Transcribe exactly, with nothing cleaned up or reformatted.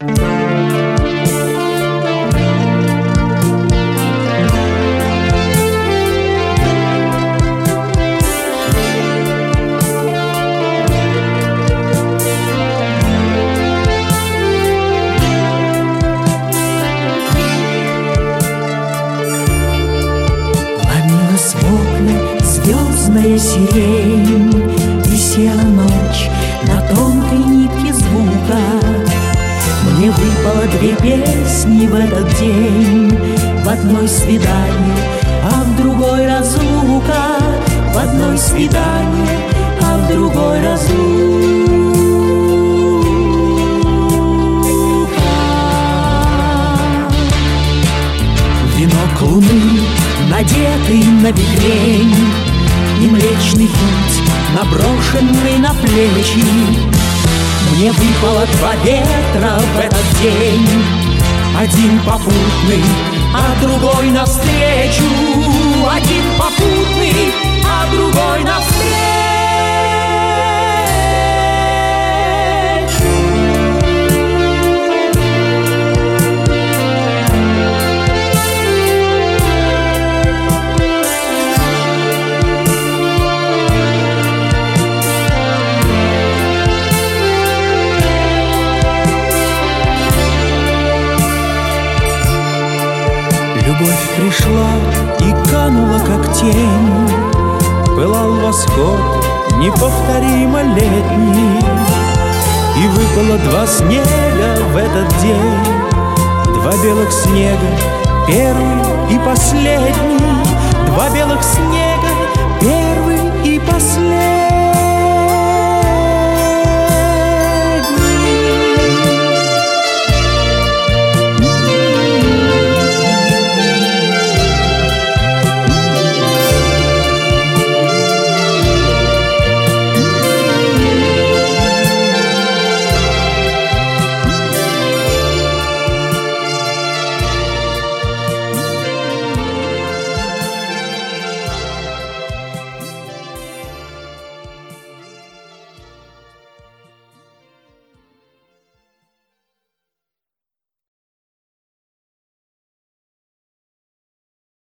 Звездная сирень, висела ночь на тонкой нитке звука. Мне выпало две песни в этот день, в одной свидание, а в другой разлука. В одной свидание, а в другой разлука. Венок луны, надетый на бекрень, и Млечный Путь, наброшенный на плечи. Мне выпало два ветра в этот день, один попутный, а другой навстречу. Один попутный, а другой навстречу. Любовь пришла и канула, как тень, пылал восход неповторимо летний, и выпало два снега в этот день. Два белых снега, первый и последний. Два белых снега,